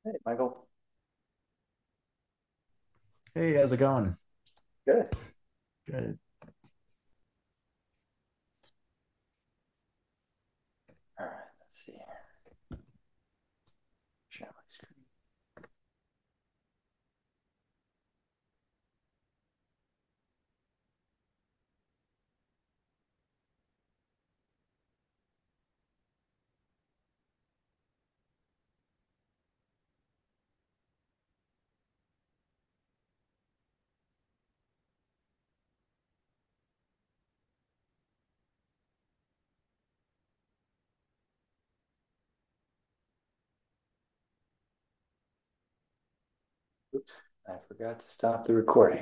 Hey, Michael. Hey, how's it going? Good. Good. All right, let's see here. Share my screen. Oops, I forgot to stop the recording.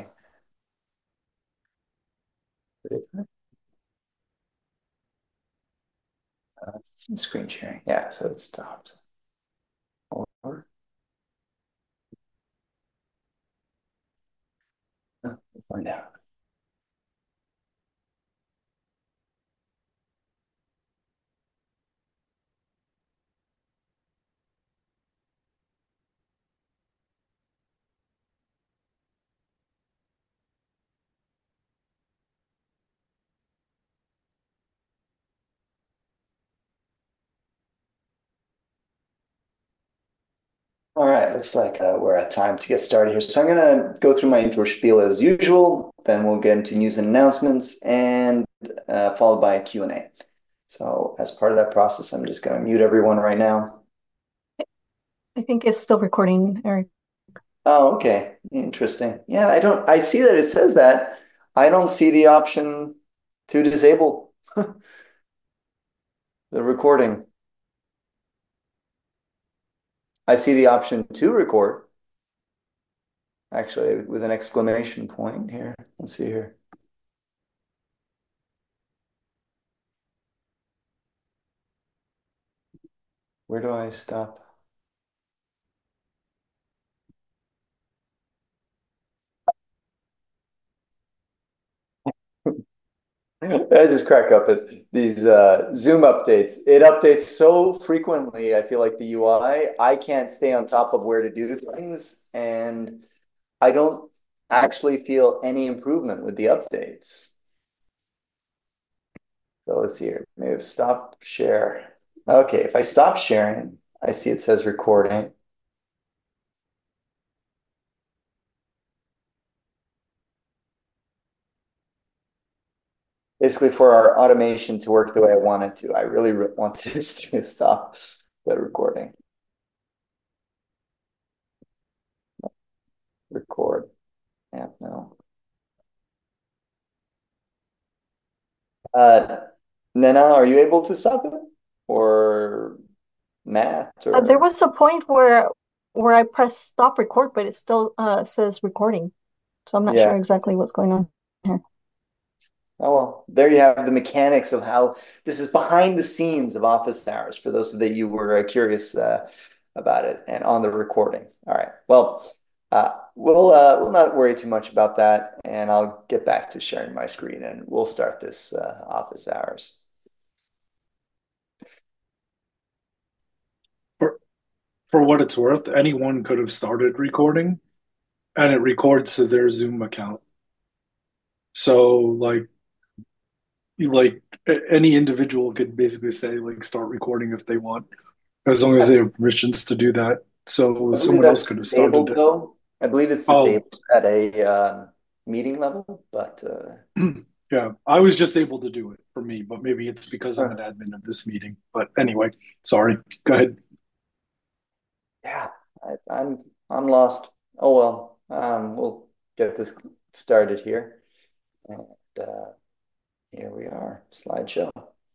Screen sharing. Yeah, so it stopped. Or we'll find out. All right, looks like we're at time to get started here. So I'm going to go through my intro spiel as usual, then we'll get into news and announcements, and followed by a Q&A. So as part of that process, I'm just going to mute everyone right now. I think it's still recording, Eric. Oh, okay. Interesting. Yeah, I see that it says that. I don't see the option to disable the recording. I see the option to record, actually, with an exclamation point here. Let's see here. Where do I stop? I just crack up at these Zoom updates. It updates so frequently. I feel like the UI, I can't stay on top of where to do things, and I don't actually feel any improvement with the updates. So let's see here. Maybe stop share. Okay, if I stop sharing, I see it says recording. Basically, for our automation to work the way I want it to, I really want this to stop the recording. Record. Yeah, no. Uh, Nena, are you able to stop it? Or Matt? There Or was a point where I pressed stop record, but it still says recording. So I'm not yeah. sure exactly what's going on here. Oh well, there you have the mechanics of how this is behind the scenes of office hours for those that you were curious about it and on the recording. All right. Well, we'll not worry too much about that, and I'll get back to sharing my screen, and we'll start this office hours. For for what it's worth, anyone could have started recording and it records to their Zoom account. So any individual could basically say like start recording if they want, as long as I, they have permissions to do that. So I believe someone else that's could have started disabled it. though. I believe it's Oh, disabled at a meeting level, but yeah. I was just able to do it for me, but maybe it's because I'm an huh, admin of this meeting. But anyway, sorry. Go ahead. yeah, I'm lost. Oh well, we'll get this started here. And here we are, slideshow.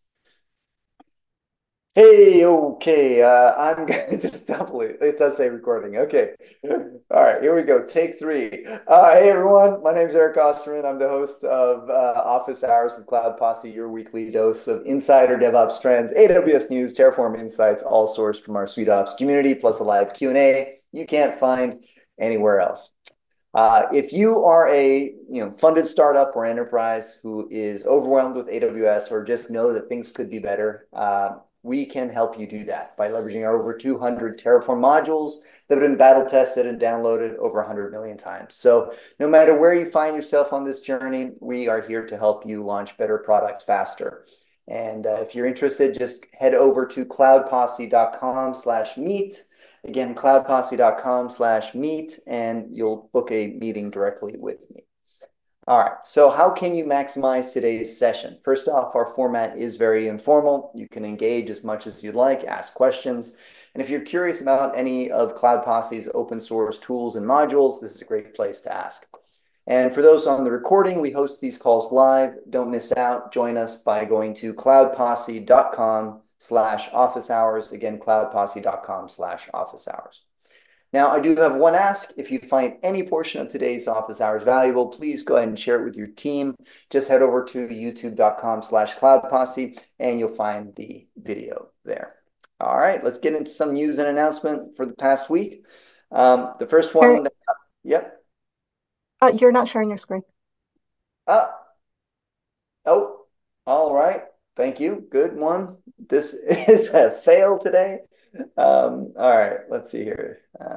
Hey, okay, I'm gonna just double it. It does say recording. Okay. All right, here we go. Take three. Hey, everyone. My name is Eric Osterman. I'm the host of Office Hours with Cloud Posse, your weekly dose of insider DevOps trends, AWS news, Terraform insights, all sourced from our SuiteOps community, plus a live Q&A you can't find anywhere else. If you are a funded startup or enterprise who is overwhelmed with AWS or just know that things could be better, we can help you do that by leveraging our over 200 Terraform modules that have been battle tested and downloaded over 100 million times. So no matter where you find yourself on this journey, we are here to help you launch better products faster. And if you're interested, just head over to cloudposse.com/meet. Again, cloudposse.com/meet, and you'll book a meeting directly with me. All right, so how can you maximize today's session? First off, our format is very informal. You can engage as much as you'd like, ask questions. And if you're curious about any of Cloud Posse's open source tools and modules, this is a great place to ask. And for those on the recording, we host these calls live. Don't miss out. Join us by going to cloudposse.com/office hours. Again, cloudposse.com/office hours. Now, I do have one ask. If you find any portion of today's office hours valuable, please go ahead and share it with your team. Just head over to youtube.com/cloudposse and you'll find the video there. All right, let's get into some news and announcement for the past week. The first one, yep. You're not sharing your screen. Oh, all right. Thank you. Good one. This is a fail today. All right, let's see here.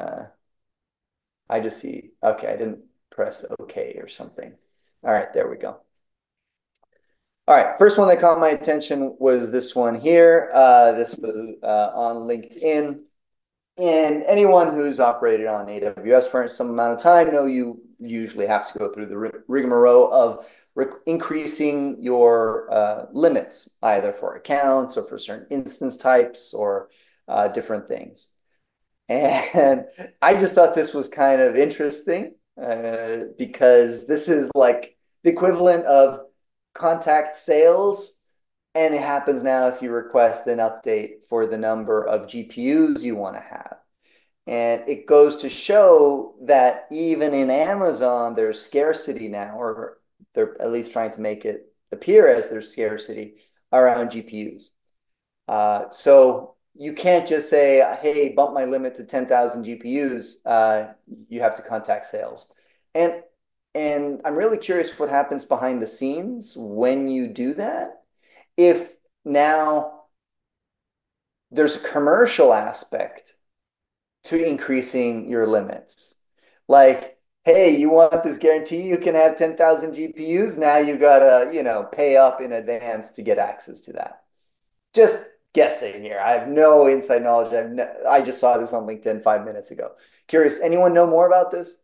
I just see, okay, I didn't press OK or something. All right, there we go. All right, first one that caught my attention was this one here. This was on LinkedIn. And anyone who's operated on AWS for some amount of time know you usually have to go through the rigmarole of increasing your limits, either for accounts or for certain instance types or different things. And I just thought this was kind of interesting because this is like the equivalent of contact sales. And it happens now if you request an update for the number of GPUs you want to have. And it goes to show that even in Amazon, there's scarcity now, or they're at least trying to make it appear as there's scarcity around GPUs. So you can't just say, hey, bump my limit to 10,000 GPUs. You have to contact sales. And I'm really curious what happens behind the scenes when you do that. If now there's a commercial aspect to increasing your limits, like, hey, you want this guarantee you can have 10,000 GPUs? Now you gotta, pay up in advance to get access to that. Just guessing here. I have no inside knowledge. I just saw this on LinkedIn 5 minutes ago. Curious, anyone know more about this?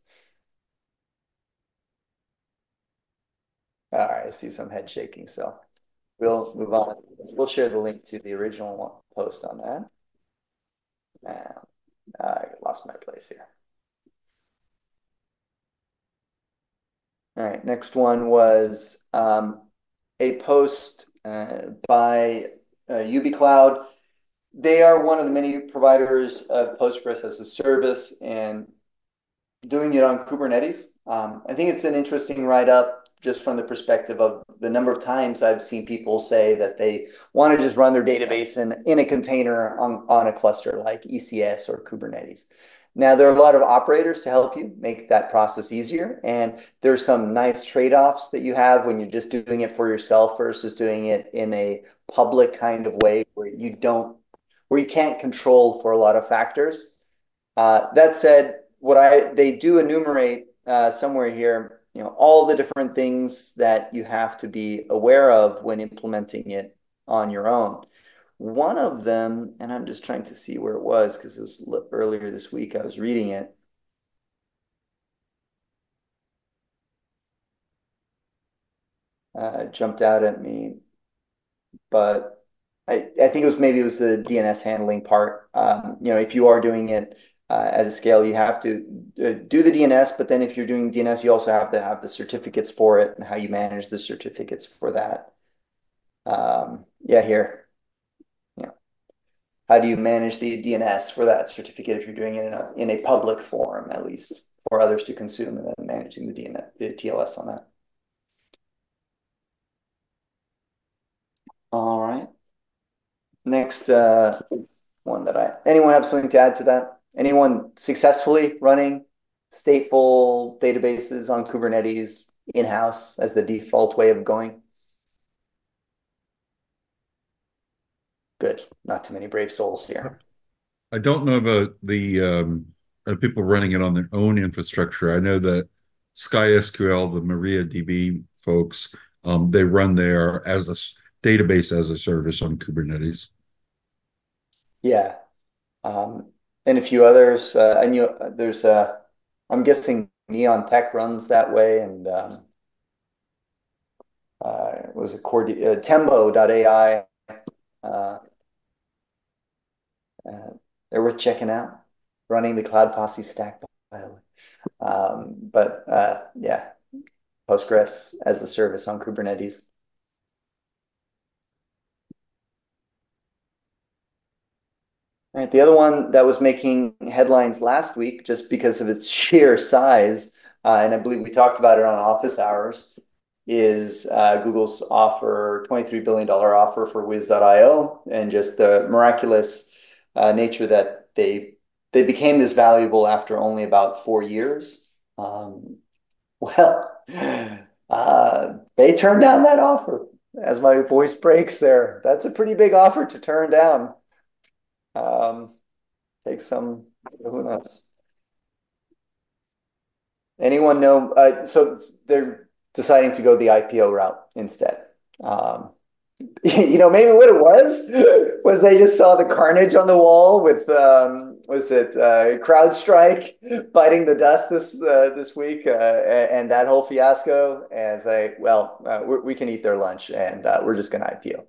All right, I see some head shaking, so we'll move on. We'll share the link to the original post on that. I lost my place here. All right, next one was a post by UbiCloud. They are one of the many providers of Postgres as a service and doing it on Kubernetes. I think it's an interesting write-up just from the perspective of the number of times I've seen people say that they want to just run their database in a container on a cluster like ECS or Kubernetes. Now, there are a lot of operators to help you make that process easier. And there's some nice trade-offs that you have when you're just doing it for yourself versus doing it in a public kind of way where you can't control for a lot of factors. That said, they do enumerate somewhere here, all the different things that you have to be aware of when implementing it on your own. One of them, and I'm just trying to see where it was because it was earlier this week, I was reading it. It jumped out at me, but I think it was the DNS handling part. If you are doing it at a scale, you have to do the DNS, but then if you're doing DNS, you also have to have the certificates for it and how you manage the certificates for that. Here. How do you manage the DNS for that certificate if you're doing it in a public forum, at least for others to consume, and then managing the TLS on that? All right. Next one anyone have something to add to that? Anyone successfully running stateful databases on Kubernetes in-house as the default way of going? good. Not too many brave souls here. I don't know about the people running it on their own infrastructure. I know that SkySQL, the MariaDB folks, they run there as a database as a service on Kubernetes. Yeah. And a few others. I knew there's I'm guessing Neon Tech runs that way, and was it Tembo.ai. Uh, they're worth checking out. Running the Cloud Fossey stack, by the way. But yeah, Postgres as a service on Kubernetes. All right, the other one that was making headlines last week just because of its sheer size, and I believe we talked about it on Office Hours, is Google's $23 billion offer for Wiz.io, and just the miraculous nature that they became this valuable after only about 4 years. Well, they turned down that offer. As my voice breaks there, that's a pretty big offer to turn down. Take some, who knows? Anyone know? So they're deciding to go the IPO route instead. Maybe what it was they just saw the carnage on the wall with was it CrowdStrike biting the dust this week, and that whole fiasco, and say, well, we can eat their lunch, and we're just going to IPO.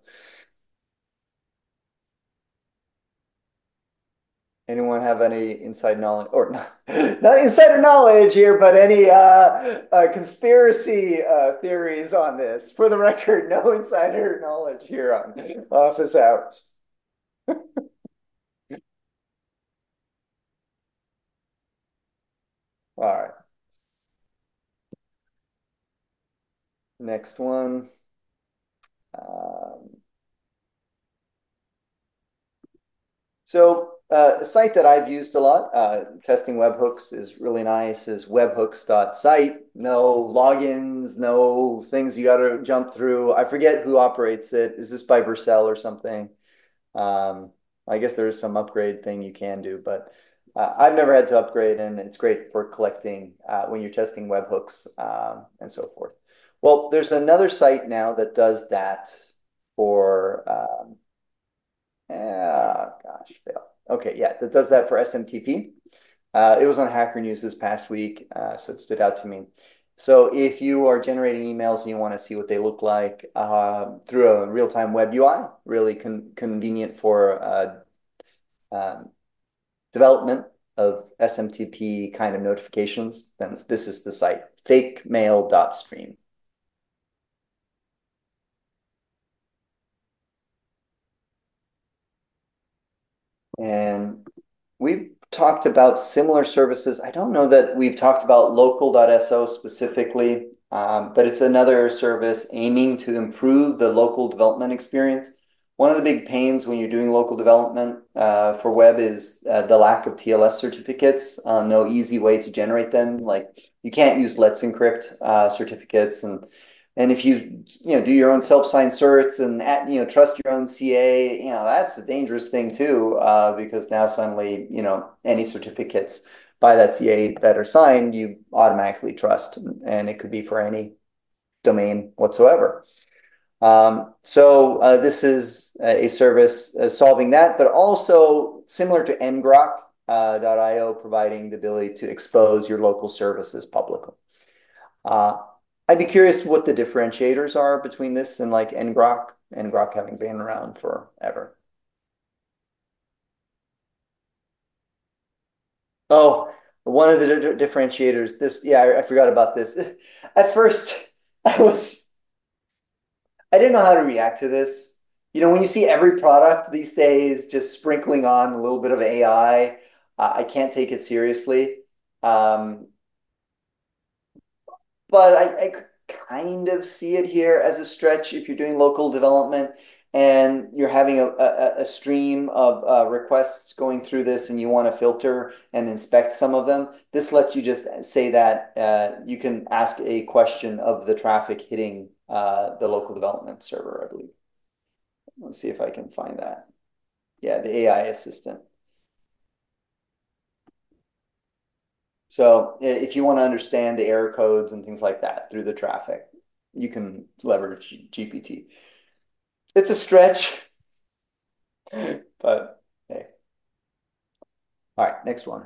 Anyone have any inside knowledge, or not insider knowledge here, but any conspiracy theories on this? For the record, no insider knowledge here on Office Hours. All right. Next one. So a site that I've used a lot, testing webhooks, is really nice, is webhooks.site. No logins, no things you got to jump through. I forget who operates it. Is this by Vercel or something? I guess there is some upgrade thing you can do, but I've never had to upgrade, and it's great for collecting when you're testing webhooks and so forth. Well, there's another site now that does that for gosh, fail. Okay, yeah, that does that for SMTP. It was on Hacker News this past week, so it stood out to me. So if you are generating emails and you want to see what they look like through a real-time web UI, really convenient for development of SMTP kind of notifications, then this is the site, fakemail.stream. And we've talked about similar services. I don't know that we've talked about local.so specifically, but it's another service aiming to improve the local development experience. One of the big pains when you're doing local development for web is the lack of TLS certificates. No easy way to generate them. Like you can't use Let's Encrypt certificates, and if you do your own self-signed certs and trust your own CA, that's a dangerous thing too, because now suddenly any certificates by that CA that are signed you automatically trust, and it could be for any domain whatsoever. So this is a service solving that, but also similar to ngrok.io, providing the ability to expose your local services publicly. I'd be curious what the differentiators are between this and like ngrok having been around forever. Oh, one of the differentiators, I forgot about this. At first, I didn't know how to react to this. When you see every product these days just sprinkling on a little bit of AI, I can't take it seriously. But I kind of see it here as a stretch if you're doing local development and you're having a stream of requests going through this and you want to filter and inspect some of them. This lets you just say that you can ask a question of the traffic hitting the local development server, I believe. Let's see if I can find that. Yeah, the AI assistant. So if you want to understand the error codes and things like that through the traffic, you can leverage GPT. It's a stretch, but hey. All right, next one.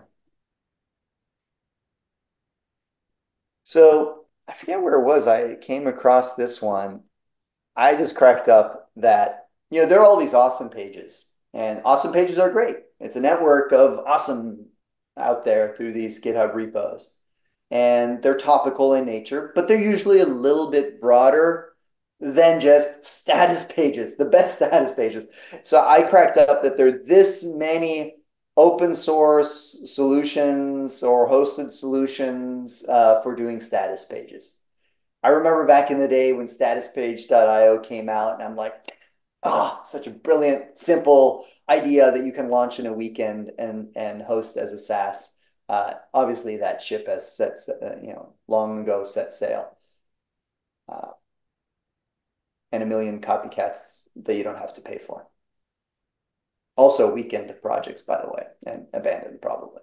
So I forget where it was. I came across this one. I just cracked up that, there are all these awesome pages, and awesome pages are great. It's a network of awesome out there through these GitHub repos. And they're topical in nature, but they're usually a little bit broader than just status pages, the best status pages. So I cracked up that there are this many open source solutions or hosted solutions for doing status pages. I remember back in the day when statuspage.io came out, and I'm like, oh, such a brilliant, simple idea that you can launch in a weekend and host as a SaaS. Obviously, that ship has long ago set sail, uh, and a million copycats that you don't have to pay for. Also, weekend projects, by the way, and abandoned probably.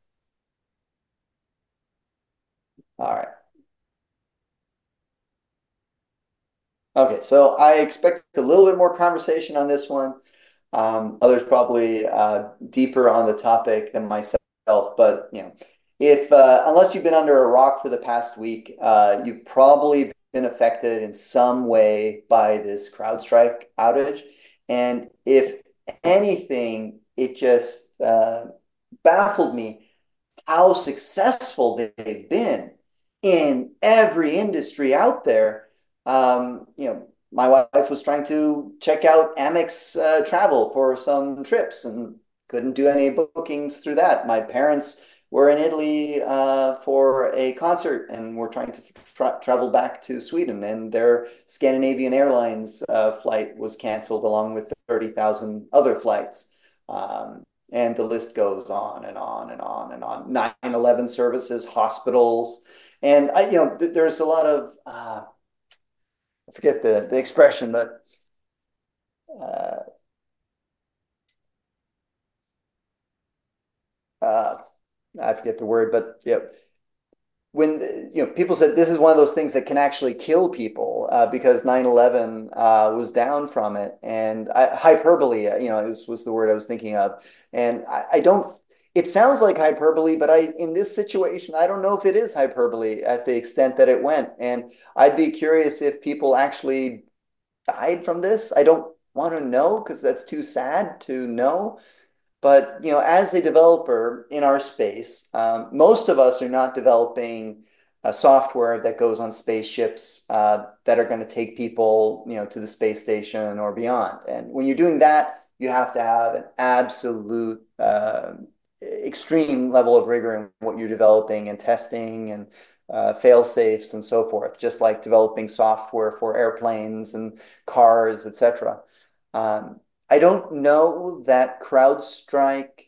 All right. Okay, so I expect a little bit more conversation on this one. Others probably deeper on the topic than myself, but if unless you've been under a rock for the past week, you've probably been affected in some way by this CrowdStrike outage. And if anything, it just baffled me how successful they've been in every industry out there. My wife was trying to check out Amex travel for some trips and couldn't do any bookings through that. My parents were in Italy for a concert and were trying to travel back to Sweden, and their Scandinavian Airlines flight was canceled along with 30,000 other flights. And the list goes on and on and on and on. 9/11 services, hospitals, and there's a lot of I forget the expression, but uh, uh, I forget the word, but when people said this is one of those things that can actually kill people because 9/11 was down from it, and hyperbole, this was the word I was thinking of, and I don't. It sounds like hyperbole, but in this situation, I don't know if it is hyperbole at the extent that it went, and I'd be curious if people actually died from this. I don't want to know because that's too sad to know. But as a developer in our space, most of us are not developing a software that goes on spaceships that are going to take people, to the space station or beyond. And when you're doing that, you have to have an absolute extreme level of rigor in what you're developing and testing and fail safes and so forth, just like developing software for airplanes and cars, etc. I don't know that CrowdStrike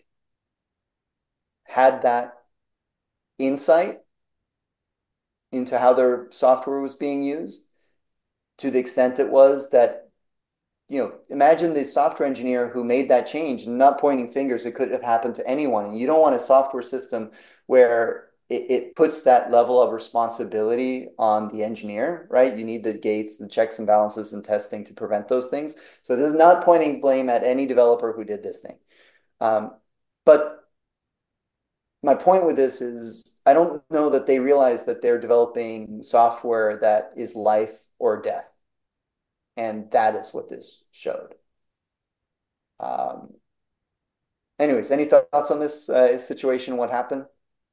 had that insight into how their software was being used to the extent it was that, imagine the software engineer who made that change, and not pointing fingers, it could have happened to anyone. And you don't want a software system where it puts that level of responsibility on the engineer, right? You need the gates, the checks and balances and testing to prevent those things. So this is not pointing blame at any developer who did this thing. But my point with this is I don't know that they realize that they're developing software that is life or death. And that is what this showed. Anyways, any thoughts on this situation? What happened?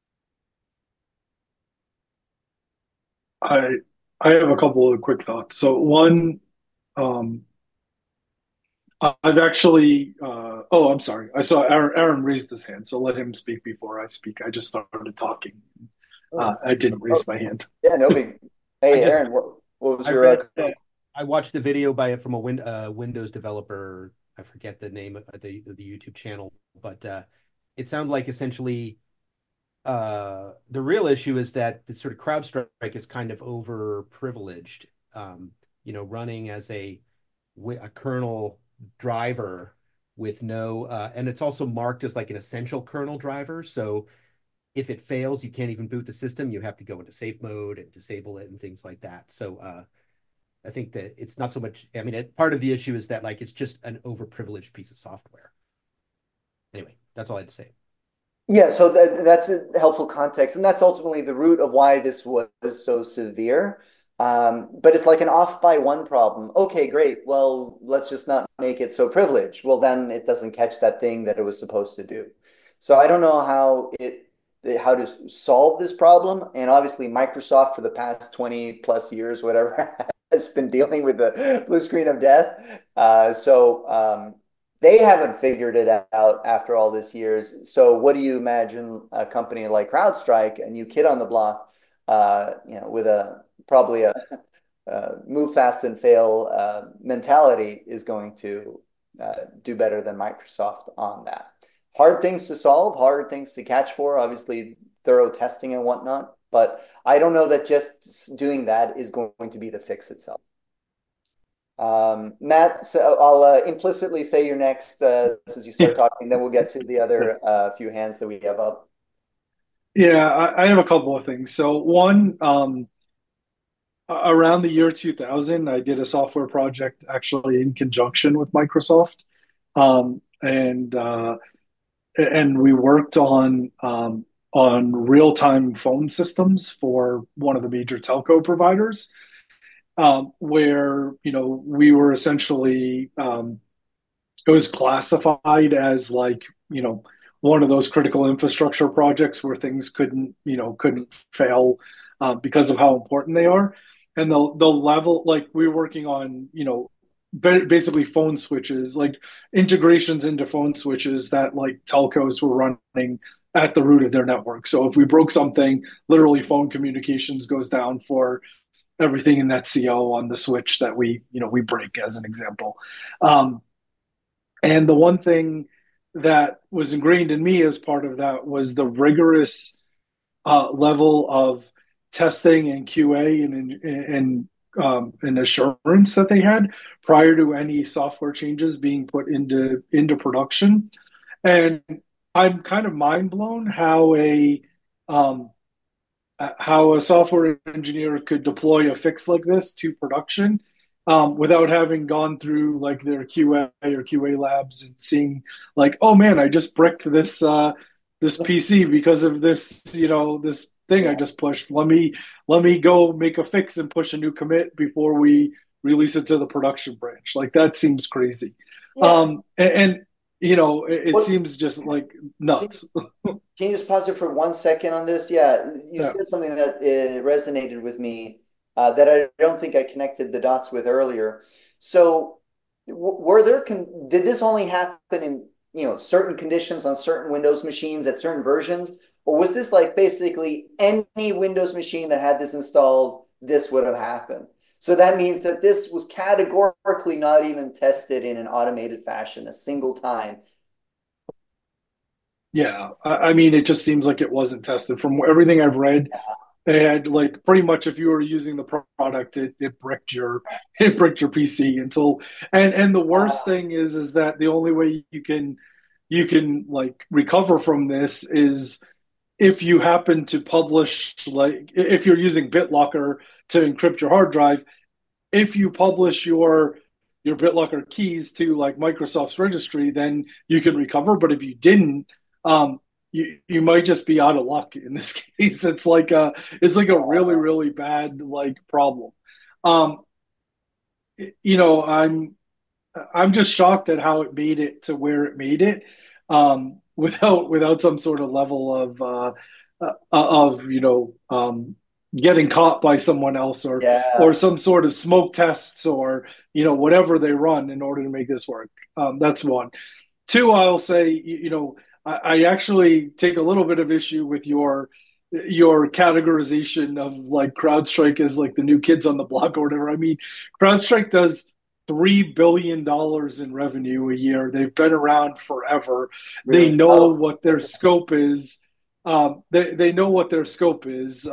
I I have a couple of quick thoughts. So one, um, I've actually. Oh, I'm sorry. I saw Aaron raised his hand, so let him speak before I speak. I just started talking. Oh, I didn't Oh, raise my hand. yeah, no big. I Hey, just Aaron, what was I your read I watched the video from a Windows developer. I forget the name of the YouTube channel, but it sounded like essentially the real issue is that the sort of CrowdStrike is kind of over privileged, running as a kernel driver with no, and it's also marked as like an essential kernel driver. So if it fails, you can't even boot the system. You have to go into safe mode and disable it and things like that. So I think that it's not so much, I mean, part of the issue is that like it's just an overprivileged piece of software. Anyway, that's all I had to say. Yeah, so that's a helpful context, and that's ultimately the root of why this was so severe. But it's like an off by one problem. Okay, great. Well, let's just not make it so privileged. Well, then it doesn't catch that thing that it was supposed to do. So I don't know how to solve this problem. And obviously, Microsoft for the past 20 plus years, whatever, has been dealing with the blue screen of death. They haven't figured it out after all these years. So what do you imagine a company like CrowdStrike, a new kid on the block, with probably a move fast and fail mentality is going to do better than Microsoft on that. Hard things to solve, hard things to catch for, obviously thorough testing and whatnot. But I don't know that just doing that is going to be the fix itself. Matt, so I'll implicitly say you're next as you start talking, then we'll get to the other few hands that we have up. Yeah, I have a couple of things. So one, around the year 2000, I did a software project actually in conjunction with Microsoft, and we worked on real-time phone systems for one of the major telco providers, where we were essentially it was classified as like one of those critical infrastructure projects where things couldn't fail because of how important they are. And the level, like we were working on basically phone switches, like integrations into phone switches that like telcos were running at the root of their network. So if we broke something, literally phone communications goes down for everything in that CO on the switch that we break, as an example. And the one thing that was ingrained in me as part of that was the rigorous level of testing and QA and assurance that they had prior to any software changes being put into production. And I'm kind of mind blown how a software engineer could deploy a fix like this to production without having gone through like their QA or QA labs and seeing like, oh man, I just bricked this PC because of this this thing I just pushed. Let me go make a fix and push a new commit before we release it to the production branch. Like that seems crazy. Yeah. It seems just like nuts. Can you just pause it for 1 second on this? Yeah, you said something that resonated with me that I don't think I connected the dots with earlier. So, did this only happen in certain conditions on certain Windows machines at certain versions, or was this like basically any Windows machine that had this installed, this would have happened? So that means that this was categorically not even tested in an automated fashion a single time. Yeah, I mean, it just seems like it wasn't tested. From everything I've read, they had like pretty much if you were using the product, it bricked your PC until and the worst thing is that the only way you can like recover from this is if you happen to publish, like if you're using BitLocker to encrypt your hard drive, if you publish your BitLocker keys to like Microsoft's registry, then you can recover. But if you didn't, you might just be out of luck in this case. It's like a really, really bad like problem. I'm just shocked at how it made it to where it made it, without some sort of level of getting caught by someone else or some sort of smoke tests or whatever they run in order to make this work. That's one. Two, I'll say I actually take a little bit of issue with your categorization of like CrowdStrike as like the new kids on the block or whatever. I mean, CrowdStrike does $3 billion in revenue a year. They've been around forever. Really? They know what their scope is. They know what their scope is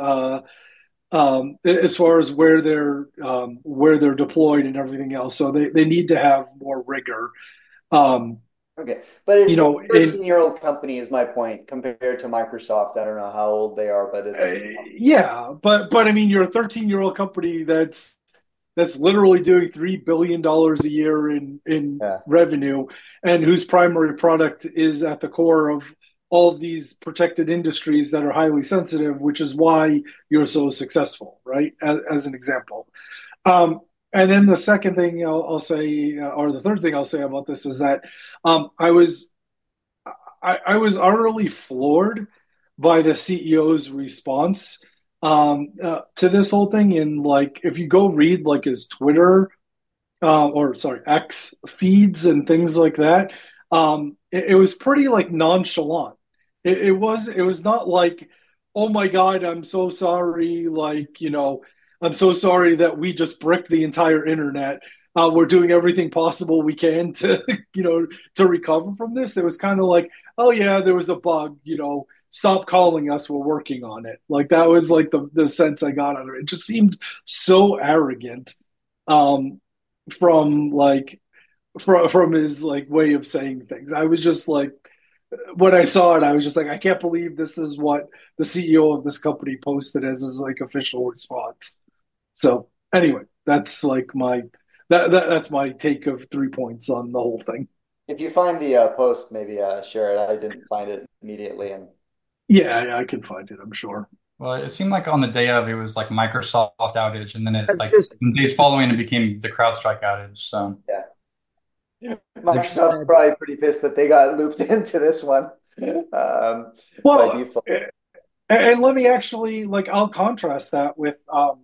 as far as where they're deployed and everything else. So they need to have more rigor. Okay, but You it's know, a 13-year-old company is my point compared to Microsoft. I don't know how old they are, but it's yeah, but I mean, you're a 13-year-old company that's literally doing $3 billion a year in yeah. revenue, and whose primary product is at the core of all of these protected industries that are highly sensitive, which is why you're so successful, right? As an example. And then the second thing I'll say, or the third thing I'll say about this is that I was I was utterly floored by the CEO's response to this whole thing. And like, if you go read like his Twitter or sorry X feeds and things like that, it was pretty like nonchalant. It was not like, oh my God, I'm so sorry. Like, I'm so sorry that we just bricked the entire internet. We're doing everything possible we can to to recover from this. It was kind of like, oh yeah, there was a bug. Stop calling us. We're working on it. Like that was like the sense I got out of it. It just seemed so arrogant. Um, from like from his like way of saying things. I was just like, when I saw it, I was just like, I can't believe this is what the CEO of this company posted as his like official response. So anyway, that's like that's my take of 3 points on the whole thing. If you find the post, maybe share it. I didn't find it immediately, and Yeah, I can find it, I'm sure. Well, it seemed like on the day of it was like Microsoft outage, and then it That's like just the days following it became the CrowdStrike outage. So yeah, like you Microsoft's said. probably pretty pissed that they got looped into this one by Well, default. and let me actually like I'll contrast that with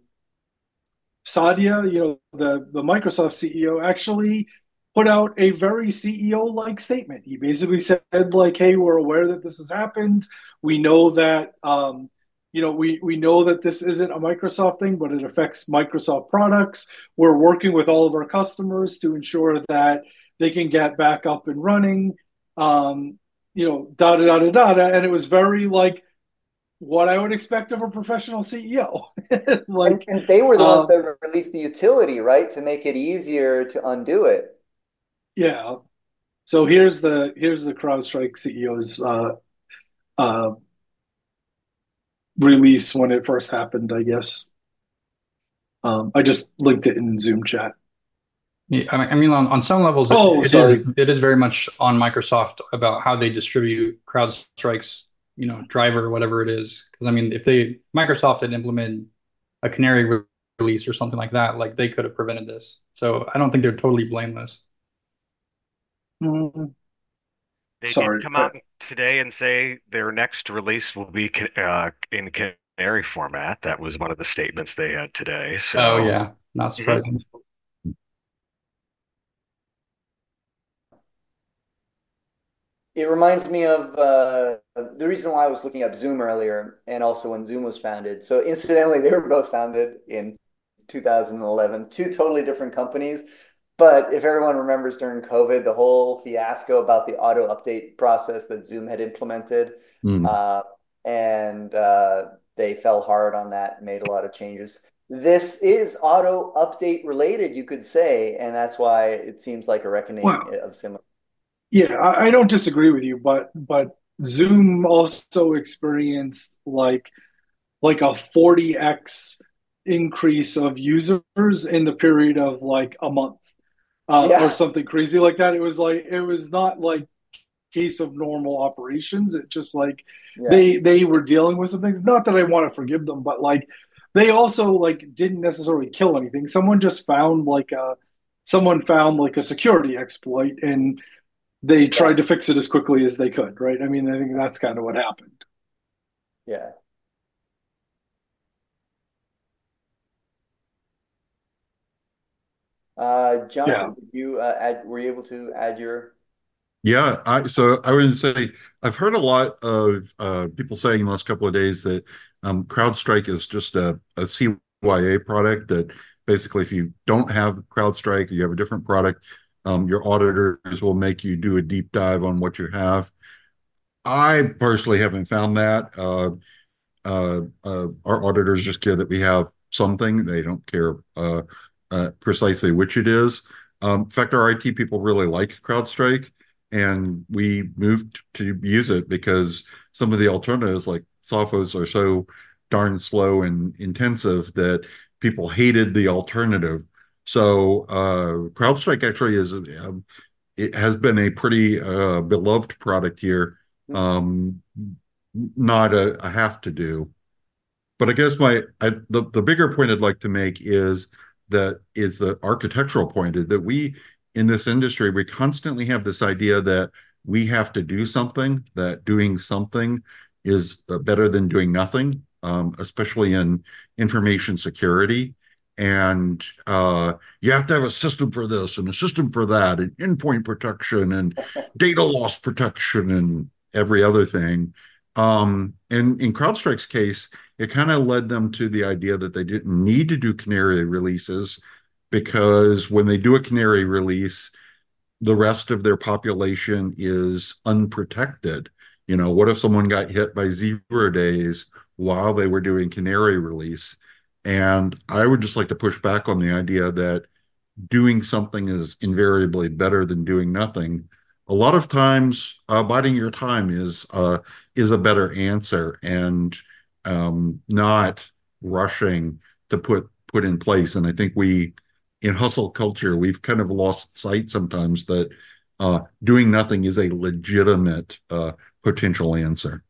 Satya, the Microsoft CEO, actually put out a very CEO-like statement. He basically said, like, "Hey, we're aware that this has happened. We know that, we know that this isn't a Microsoft thing, but it affects Microsoft products. We're working with all of our customers to ensure that they can get back up and running." Da da da da da, and it was very like what I would expect of a professional CEO. And, Like, and they were the ones um, that released the utility, right, to make it easier to undo it. yeah. So here's the CrowdStrike CEO's uh, release when it first happened, I guess. I just linked it in Zoom chat. yeah, I mean, on some levels, it, Oh, it is sorry. it is very much on Microsoft about how they distribute CrowdStrike's driver or whatever it is. Because I mean, if Microsoft had implemented a canary release or something like that, like they could have prevented this. So I don't think they're totally blameless. Mm, They did sorry. come out today and say their next release will be in Canary format. That was one of the statements they had today. Oh So, yeah, not mhm. surprising. It reminds me of the reason why I was looking up Zoom earlier, and also when Zoom was founded. So, incidentally, they were both founded in 2011, two totally different companies. But if everyone remembers during COVID, the whole fiasco about the auto update process that Zoom had implemented, Mm. uh, and they fell hard on that, made a lot of changes. This is auto update related, you could say, and that's why it seems like a reckoning Well, of similar. yeah, I don't disagree with you, but Zoom also experienced like a 40x increase of users in the period of like a month, or Yeah, something crazy like that. It was not like case of normal operations. It just like yeah, they were dealing with some things. Not that I want to forgive them, but like they also like didn't necessarily kill anything. Someone found like a security exploit, and they yeah, tried to fix it as quickly as they could, right? I mean, I think that's kind of what happened. yeah. Yeah. Jonathan, did you were you able to add your? Yeah, so I would say I've heard a lot of people saying in the last couple of days that CrowdStrike is just a CYA product that basically if you don't have CrowdStrike, you have a different product, your auditors will make you do a deep dive on what you have. I personally haven't found that. Our auditors just care that we have something. They don't care precisely which it is. In fact, our IT people really like CrowdStrike. and we moved to use it because some of the alternatives like Sophos are so darn slow and intensive that people hated the alternative. So CrowdStrike actually is it has been a pretty beloved product here. Um, Not a have to do. But I guess the bigger point I'd like to make is the architectural point is that we in this industry we constantly have this idea that we have to do something, that doing something is better than doing nothing, especially in information security. And you have to have a system for this and a system for that, and endpoint protection and data loss protection and every other thing. And in CrowdStrike's case, it kind of led them to the idea that they didn't need to do canary releases because when they do a canary release, the rest of their population is unprotected. You know, what if someone got hit by 0 days while they were doing canary release? And I would just like to push back on the idea that doing something is invariably better than doing nothing. A lot of times, biding your time is a better answer, and not rushing to put in place. And I think in hustle culture, we've kind of lost sight sometimes that doing nothing is a legitimate potential answer.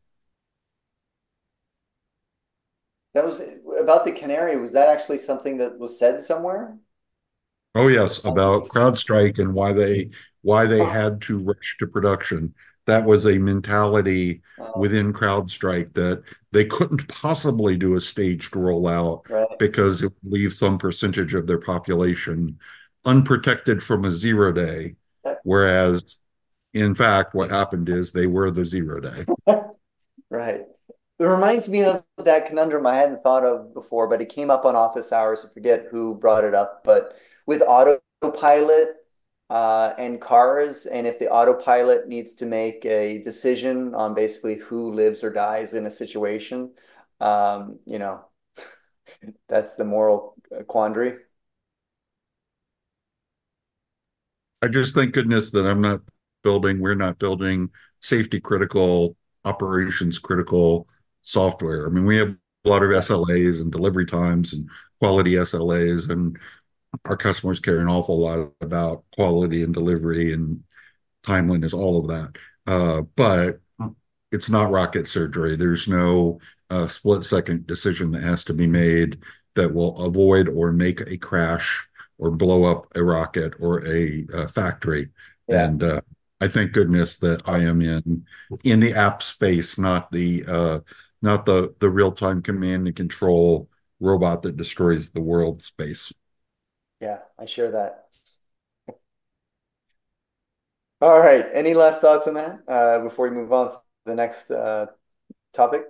That was about the canary. Was that actually something that was said somewhere? Oh yes, about CrowdStrike and why they had to rush to production. That was a mentality Oh, within CrowdStrike that they couldn't possibly do a staged rollout right. because it would leave some percentage of their population unprotected from a 0 day. That- Whereas, in fact, what happened is they were the 0 day. Right. It reminds me of that conundrum I hadn't thought of before, but it came up on office hours. I forget who brought it up, but with autopilot and cars, and if the autopilot needs to make a decision on basically who lives or dies in a situation, you know, that's the moral quandary. I just thank goodness that we're not building safety critical, operations critical software. I mean, we have a lot of Yeah. SLAs and delivery times and quality SLAs, and our customers care an awful lot about quality and delivery and timeliness, all of that. But it's not rocket surgery. There's no split second decision that has to be made that will avoid or make a crash or blow up a rocket or a factory. Yeah. And I thank goodness that I am in the app space, not the real time command and control robot that destroys the world space. Yeah. I share that. All right. Any last thoughts on that before we move on to the next topic?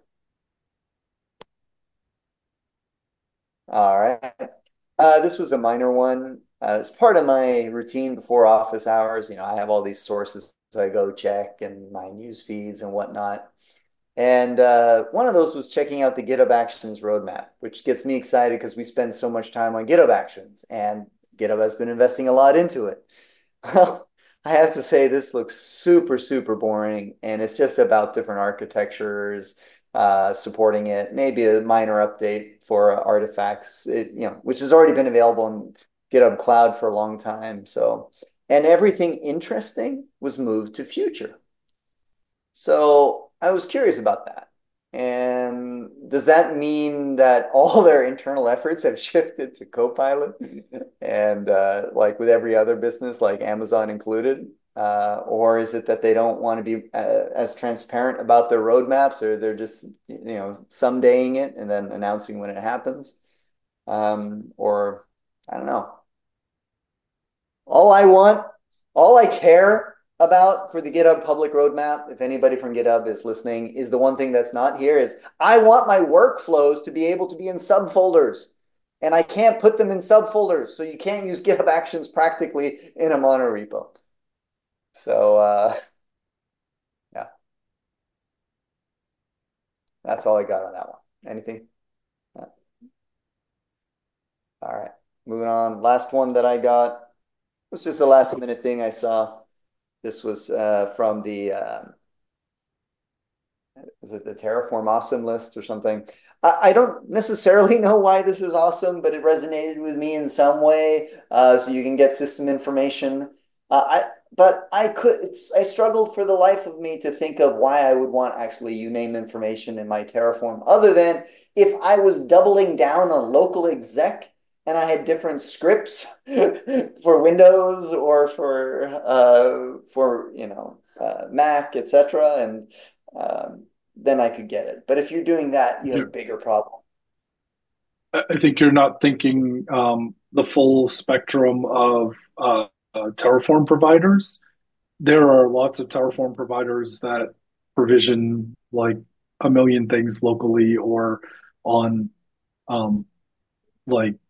All right. This was a minor one. As part of my routine before office hours, I have all these sources I go check and my news feeds and whatnot. And one of those was checking out the GitHub Actions roadmap, which gets me excited because we spend so much time on GitHub Actions, and GitHub has been investing a lot into it. Well, I have to say this looks super, super boring, and it's just about different architectures supporting it. Maybe a minor update for artifacts, which has already been available in GitHub Cloud for a long time. So, and everything interesting was moved to Future. So I was curious about that. And does that mean that all their internal efforts have shifted to Copilot? And like with every other business, like Amazon included? Or is it that they don't want to be as transparent about their roadmaps, or they're just, somedaying it and then announcing when it happens? Or I don't know. All I want, all I care about for the GitHub public roadmap, if anybody from GitHub is listening, is the one thing that's not here is I want my workflows to be able to be in subfolders. And I can't put them in subfolders. So you can't use GitHub Actions practically in a monorepo. So yeah, that's all I got on that one. Anything? All right, moving on. Last one that I got was just a last minute thing I saw. This was from the is it the Terraform Awesome list or something? I don't necessarily know why this is awesome, but it resonated with me in some way. So you can get system information. But I struggled for the life of me to think of why I would want actually uname information in my Terraform, other than if I was doubling down on local exec and I had different scripts for Windows or for Mac, etc. And then I could get it. But if you're doing that, you have a bigger problem. I think you're not thinking the full spectrum of Terraform providers. There are lots of Terraform providers that provision like a million things locally or on like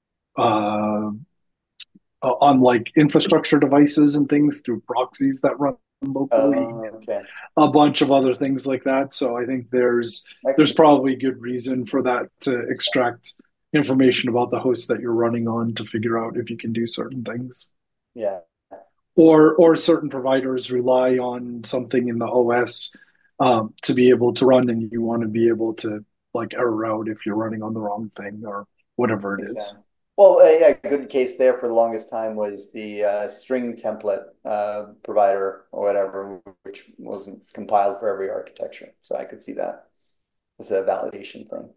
on like infrastructure devices and things through proxies that run locally. Okay. A bunch of other things like that. So I think there's probably good reason for that to extract information about the host that you're running on to figure out if you can do certain things. Yeah. Or certain providers rely on something in the OS to be able to run, and you want to be able to like error out if you're running on the wrong thing or whatever it is. Well, a good case there for the longest time was the string template provider or whatever, which wasn't compiled for every architecture. So I could see that as a validation thing.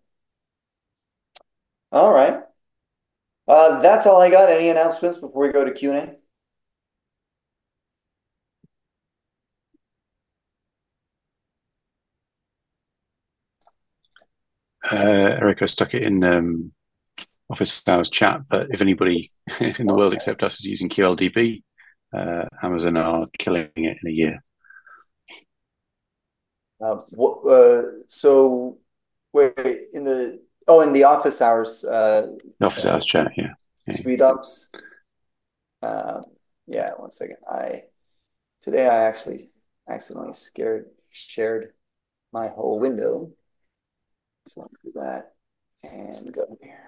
All right. That's all I got. Any announcements before we go to Q&A? Eric, I stuck it in office hours chat, but if anybody in the world except us is using QLDB, Amazon are killing it in a year. So wait, in the office hours office hours chat, yeah. Suite ups. Yeah, 1 second. Today I actually accidentally shared my whole window. So I'll do that and go here.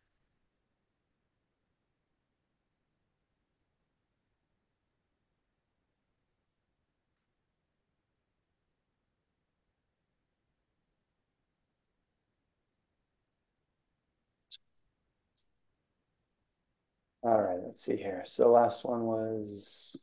All right, let's see here. So last one was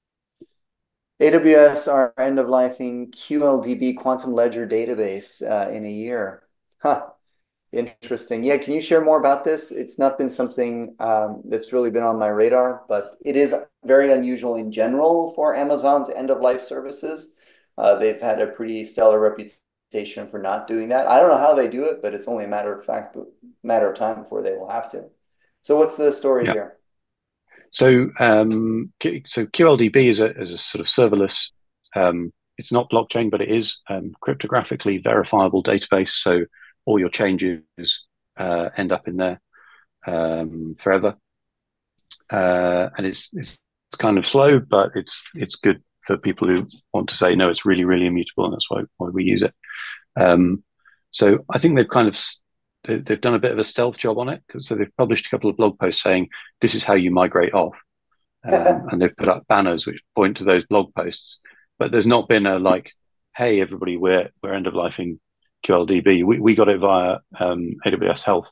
AWS are end-of-lifing QLDB Quantum Ledger database in a year. Huh. Interesting. Yeah, can you share more about this? It's not been something that's really been on my radar, but it is very unusual in general for Amazon to end-of-life services. They've had a pretty stellar reputation for not doing that. I don't know how they do it, but it's only a matter of time before they will have to. So what's the story here? So QLDB is a sort of serverless. It's not blockchain, but it is cryptographically verifiable database. So all your changes end up in there forever, and it's kind of slow, but it's good for people who want to say no, it's really really immutable, and that's why we use it. So I think they've done a bit of a stealth job on it, because they've published a couple of blog posts saying this is how you migrate off, and they've put up banners which point to those blog posts. But there's not been a like, hey everybody, we're end of lifing QLDB. We got it via AWS Health,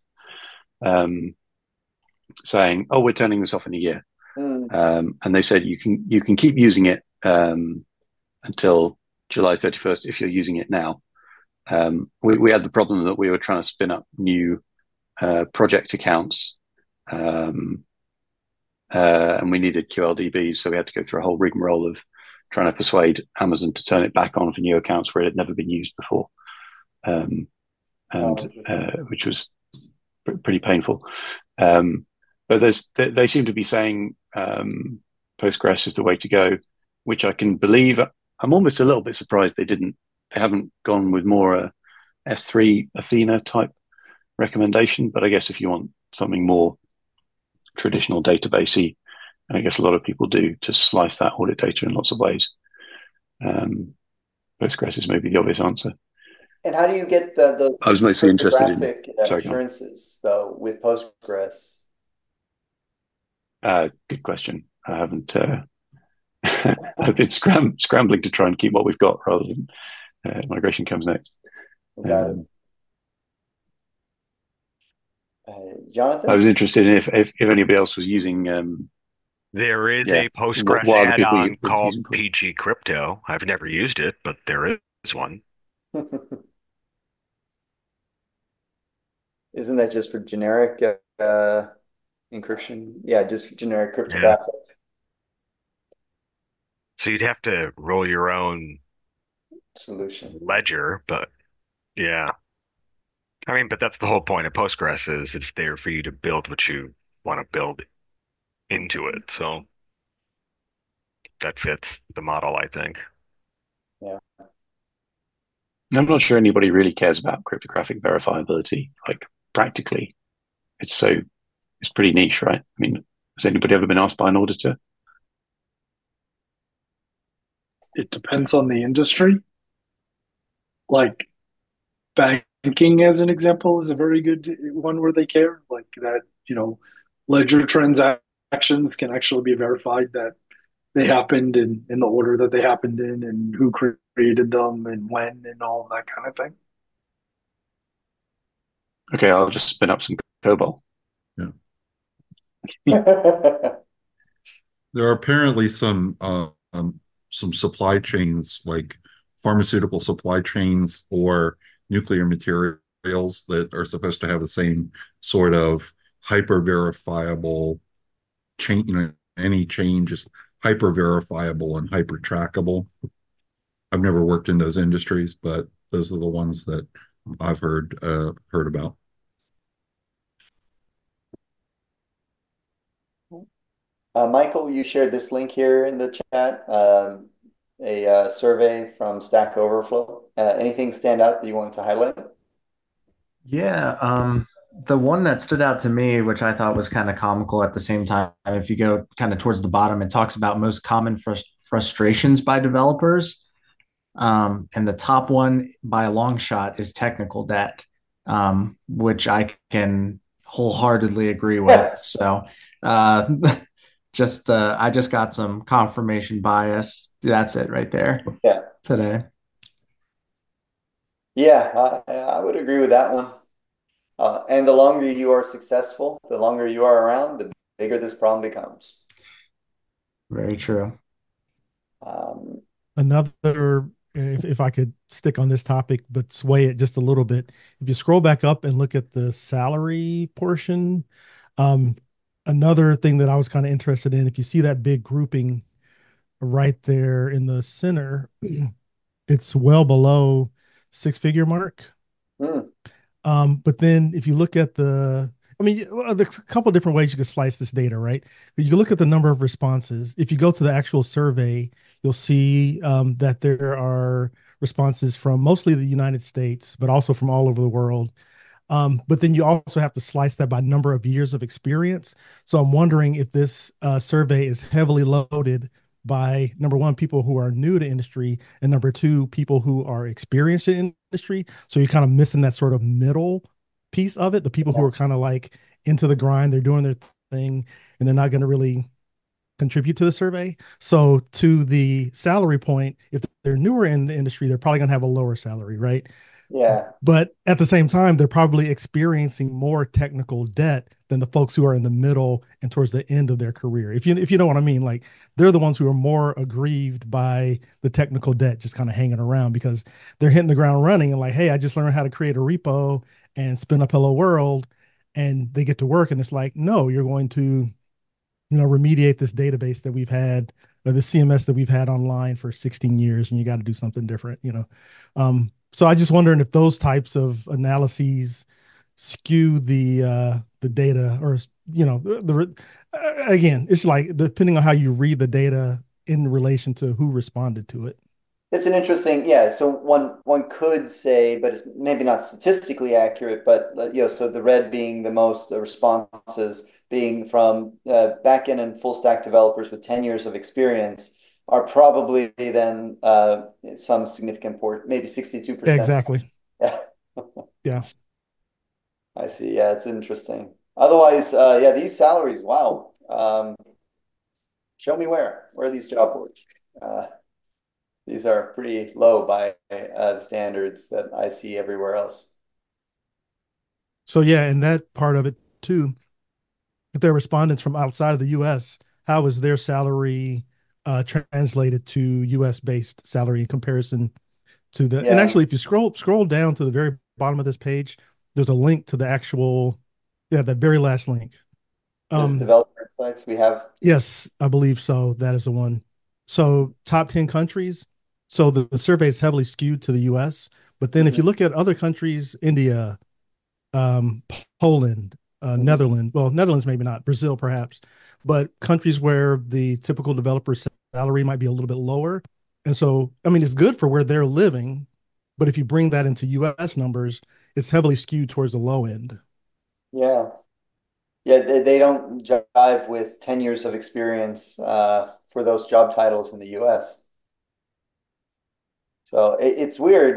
saying, oh, we're turning this off in a year, and they said you can keep using it until July 31st if you're using it now. We had the problem that we were trying to spin up new project accounts, and we needed QLDBs, so we had to go through a whole rigmarole of trying to persuade Amazon to turn it back on for new accounts where it had never been used before, which was pretty painful. But they seem to be saying Postgres is the way to go, which I can believe. I'm almost a little bit surprised they haven't gone with more S3 Athena type recommendation. But I guess if you want something more traditional databasey, and I guess a lot of people do, to slice that audit data in lots of ways, Postgres is maybe the obvious answer. And how do you get the I was mostly interested in assurances though with Postgres? Good question. I haven't I've been scrambling to try and keep what we've got rather than migration comes next. Got it. Jonathan? I was interested in if anybody else was using. There is Yeah. a Postgres What other people add-on were called using for it. PG Crypto. I've never used it, but there is one. Isn't that just for generic encryption? Yeah, just generic Yeah. cryptographic. So you'd have to roll your own Solution. ledger, but yeah. I mean, but that's the whole point of Postgres is it's there for you to build what you want to build into it. So that fits the model, I think. Yeah. And I'm not sure anybody really cares about cryptographic verifiability. Like practically, it's pretty niche, right? I mean, has anybody ever been asked by an auditor? It depends on the industry. Like banking, as an example, is a very good one where they care. Like that, ledger transactions can actually be verified that they happened in the order that they happened in and who created them and when and all of that kind of thing. Okay, I'll just spin up some COBOL. There are apparently some supply chains, like pharmaceutical supply chains or nuclear materials, that are supposed to have the same sort of hyper verifiable change. Any change is hyper verifiable and hyper trackable. I've never worked in those industries, but those are the ones that I've heard about. Michael, you shared this link here in the chat, a survey from Stack Overflow. Anything stand out that you wanted to highlight? Yeah, the one that stood out to me, which I thought was kind of comical at the same time, if you go kind of towards the bottom, it talks about most common frustrations by developers. And the top one by a long shot is technical debt, which I can wholeheartedly agree with. So, I just got some confirmation bias. That's it right there. Yeah. Today. Yeah, I would agree with that one. And the longer you are successful, the longer you are around, the bigger this problem becomes. Very true. Another, if I could stick on this topic, but sway it just a little bit. If you scroll back up and look at the salary portion, another thing that I was kind of interested in, if you see that big grouping right there in the center, it's well below six-figure mark. But then if you look at there's a couple different ways you can slice this data, right? But you can look at the number of responses. If you go to the actual survey, you'll see that there are responses from mostly the United States, but also from all over the world. But then you also have to slice that by number of years of experience. So I'm wondering if this survey is heavily loaded by, number one, people who are new to industry, and number two, people who are experienced in industry. So you're kind of missing that sort of middle piece of it. The people who are kind of like into the grind, they're doing their thing, and they're not going to really contribute to the survey. So to the salary point, if they're newer in the industry, they're probably going to have a lower salary, right? Yeah. But at the same time, they're probably experiencing more technical debt than the folks who are in the middle and towards the end of their career. If you know what I mean, like they're the ones who are more aggrieved by the technical debt just kind of hanging around because they're hitting the ground running and like, hey, I just learned how to create a repo and spin up Hello World, and they get to work and it's like, no, you're going to, remediate this database that we've had, or the CMS that we've had online for 16 years, and you got to do something different, So I just wondering if those types of analyses skew the data, or again, it's like depending on how you read the data in relation to who responded to it. It's an interesting, yeah. So one could say, but it's maybe not statistically accurate, but so the red being the most, the responses being from backend and full stack developers with 10 years of experience are probably then some significant port, maybe 62%. Exactly. Yeah. Yeah. I see. Yeah, it's interesting. Otherwise, these salaries, wow. Show me where are these job boards? These are pretty low by the standards that I see everywhere else. So yeah, and that part of it too, if they're respondents from outside of the US, how is their salary translated to US based salary in comparison to the, and Yeah, actually if you scroll down to the very bottom of this page, there's a link to the actual, yeah, that very last link. this Um, developer insights we have. yes, I believe so. That is the one. So top 10 countries. So the survey is heavily skewed to the US. But then if Mhm, you look at other countries, India, um, Poland, mhm. Netherlands, well, Netherlands maybe not, Brazil perhaps, but countries where the typical developer salary might be a little bit lower. And so, I mean, it's good for where they're living, but if you bring that into US numbers, it's heavily skewed towards the low end. Yeah. Yeah, they don't jive with 10 years of experience for those job titles in the US. So it's weird.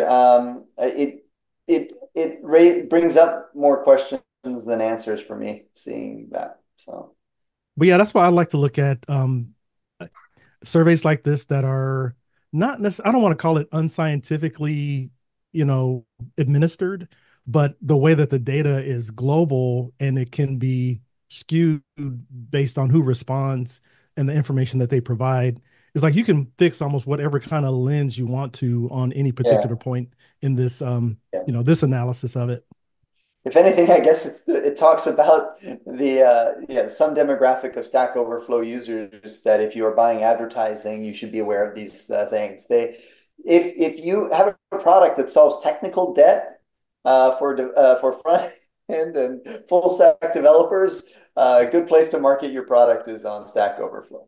It brings up more questions than answers for me seeing that. So But yeah, that's why I like to look at surveys like this that are not necessarily, I don't want to call it unscientifically, you know, administered, but the way that the data is global and it can be skewed based on who responds and the information that they provide is like you can fix almost whatever kind of lens you want to on any yeah, particular point in this yeah. this analysis of it. If anything, I guess it talks about the yeah, some demographic of Stack Overflow users that if you are buying advertising, you should be aware of these things. If you have a product that solves technical debt for front end and full stack developers, a good place to market your product is on Stack Overflow.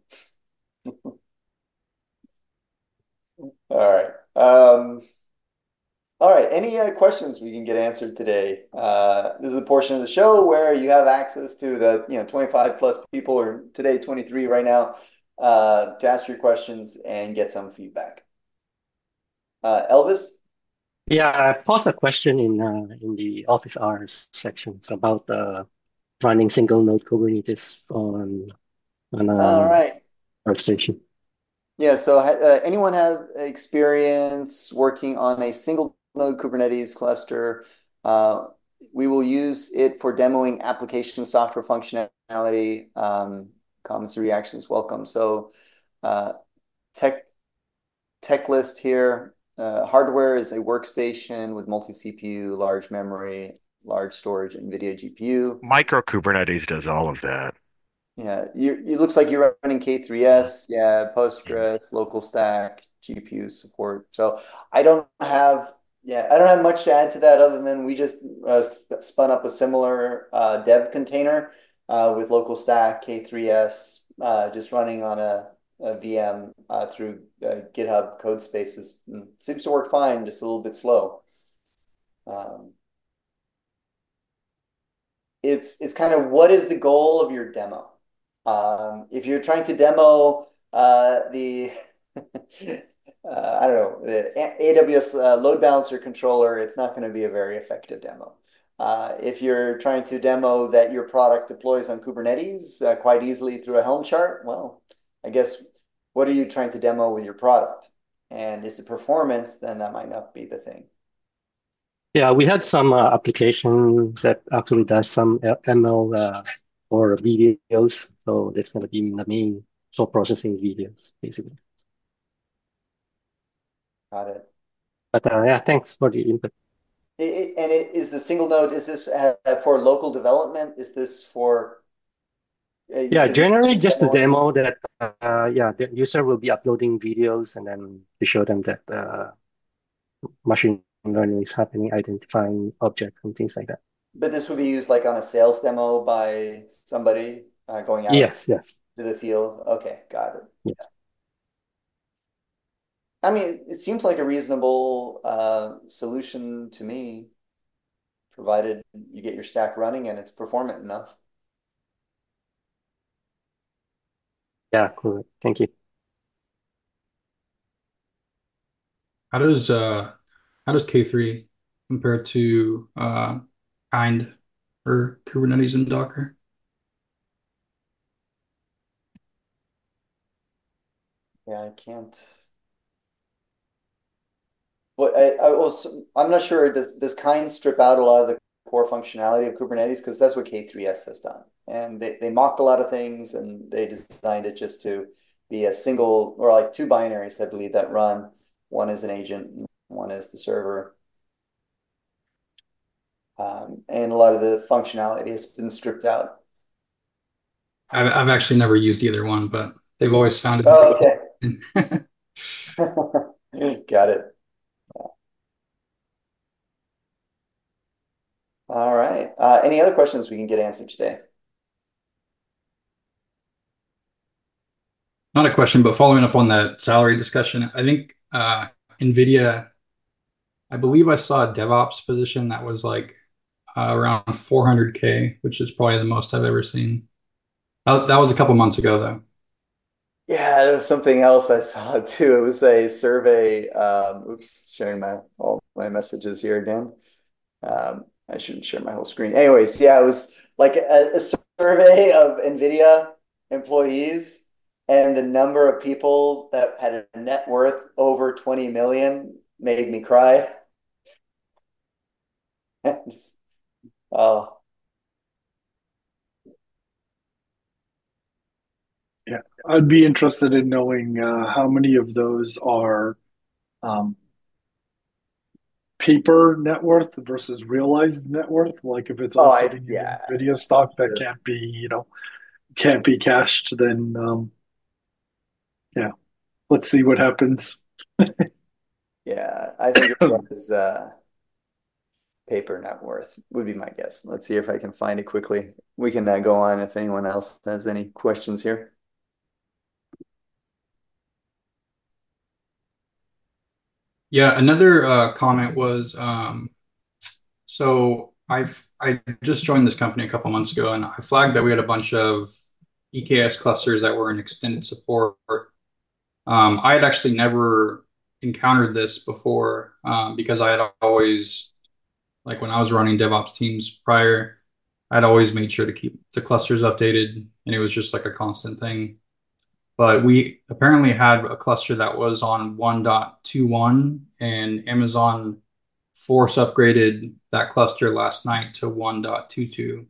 All right. All right. Any questions we can get answered today? This is a portion of the show where you have access to the 25 plus people, or today 23 right now, to ask your questions and get some feedback. Elvis? Yeah, I posed a question in the office hours section about running single node Kubernetes on All a right. workstation. Yeah. So anyone have experience working on a single node Kubernetes cluster? Uh, we will use it for demoing application software functionality. Comments and reactions welcome. So uh, tech tech list here. Hardware is a workstation with multi CPU, large memory, large storage, NVIDIA GPU. Micro Kubernetes does all of that. Yeah, it looks like you're running K3s. Yeah, Postgres, local stack, GPU support. So I don't have much to add to that other than we just spun up a similar dev container with local stack, K3s, just running on a VM through GitHub code spaces. Seems to work fine, just a little bit slow. Um, it's kind of what is the goal of your demo? If you're trying to demo the I don't know, the AWS load balancer controller, it's not going to be a very effective demo. If you're trying to demo that your product deploys on Kubernetes quite easily through a Helm chart, well, I guess what are you trying to demo with your product? And is it performance? Then that might not be the thing. Yeah, we had some application that actually does some ML for videos, so that's going to be the main so processing videos basically. Got it. But yeah, thanks for the input. Is the single node, is this for local development? Is this for, Yeah, is it generally just to demoing? demo that yeah, the user will be uploading videos and then to show them that machine learning is happening, identifying objects and things like that. But this would be used like on a sales demo by somebody going out Yes, yes, to the field. Okay, got it. yes. I mean, it seems like a reasonable solution to me, provided you get your stack running and it's performant enough. Yeah, cool. Thank you. How does K3 compare to Kind or Kubernetes and Docker? Yeah, I can't. Well, I'm not sure. Does Kind strip out a lot of the core functionality of Kubernetes? Because that's what K3s has done. And they mocked a lot of things and they designed it just to be a single or like two binaries, I believe, that run. One is an agent, one is the server. And a lot of the functionality has been stripped out. I've actually never used either one, but they've always sounded. Oh, okay. Got it. All right. Any other questions we can get answered today? Not a question, but following up on that salary discussion, I think NVIDIA, I believe I saw a DevOps position that was like around 400K, which is probably the most I've ever seen. That was a couple months ago, though. Yeah, there was something else I saw too. It was a survey. Oops, sharing all my messages here again. I shouldn't share my whole screen. Anyways, yeah, it was like a survey of NVIDIA employees, and the number of people that had a net worth over 20 million made me cry. Just, oh, Yeah, I'd be interested in knowing how many of those are um, paper net worth versus realized net worth. Like if it's all sitting in yeah. NVIDIA stock that can't be cashed, then yeah, let's see what happens. Yeah, I think it was paper net worth would be my guess. Let's see if I can find it quickly. We can go on if anyone else has any questions here. Yeah, another comment was so I just joined this company a couple months ago, and I flagged that we had a bunch of EKS clusters that were in extended support. I had actually never encountered this before because I had always, like when I was running DevOps teams prior, I'd always made sure to keep the clusters updated, and it was just like a constant thing. But we apparently had a cluster that was on 1.21, and Amazon force upgraded that cluster last night to 1.22.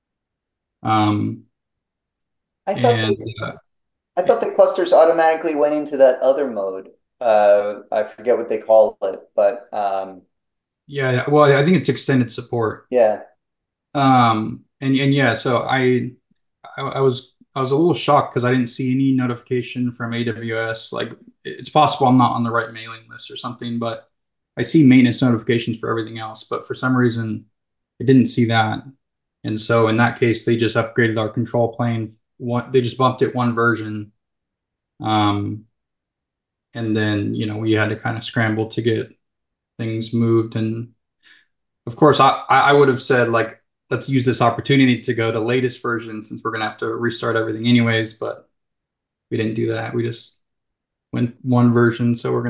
I thought And I thought the clusters automatically went into that other mode. I forget what they call it, but yeah, well, I think it's extended support. yeah. And yeah, so I was a little shocked because I didn't see any notification from AWS. Like it's possible I'm not on the right mailing list or something, but I see maintenance notifications for everything else. But for some reason, I didn't see that. And so in that case, they just upgraded our control plane. They just bumped it one version. Um, and then, we had to kind of scramble to get things moved. And of course, I would have said, like, let's use this opportunity to go to latest version since we're going to have to restart everything anyways. But we didn't do that. We just went one version. So we're going